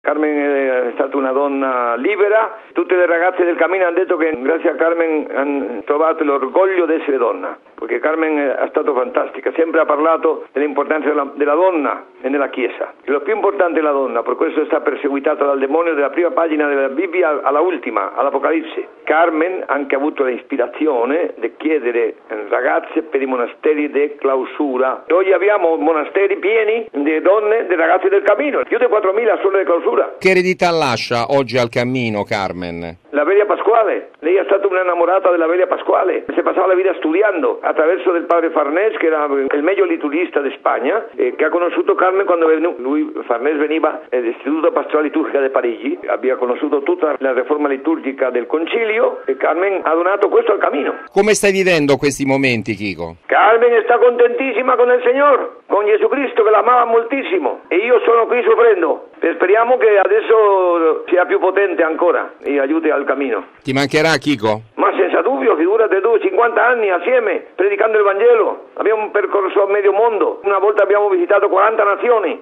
Carmen è stata una donna libera, tutte le ragazze del cammino hanno detto che grazie a Carmen hanno trovato l'orgoglio di essere donna, perché Carmen è stata fantastica, sempre ha parlato dell'importanza della donna e nella Chiesa. E lo più importante è la donna, per questo sta perseguitata dal demonio dalla prima pagina della Bibbia alla ultima, all'Apocalisse. Carmen ha anche avuto l'ispirazione di chiedere ragazze per i monasteri di clausura. Oggi abbiamo monasteri pieni di donne, di ragazzi del cammino, più di 4.000 sono di clausura. Che eredità lascia oggi al cammino Carmen? La Veglia Pasquale, lei è stata una innamorata della Veglia Pasquale, si passava la vita studiando attraverso del padre Farnés, che era il meglio liturgista di Spagna, che ha conosciuto Carmen quando lui, Farnés, veniva dall'Istituto Pastorale Liturgica di Parigi, aveva conosciuto tutta la riforma liturgica del concilio e Carmen ha donato questo al cammino. Come stai vivendo questi momenti, Chico? Carmen sta contentissima con il Signore, con Gesù Cristo che l'amava moltissimo e io sono qui soffrendo. Speriamo che adesso sia più potente ancora e aiuti al cammino. Ti mancherà, Chico? Ma senza dubbio, figurati tu, 50 anni assieme, predicando il Vangelo. Abbiamo percorso medio mondo, una volta abbiamo visitato 40 nazioni.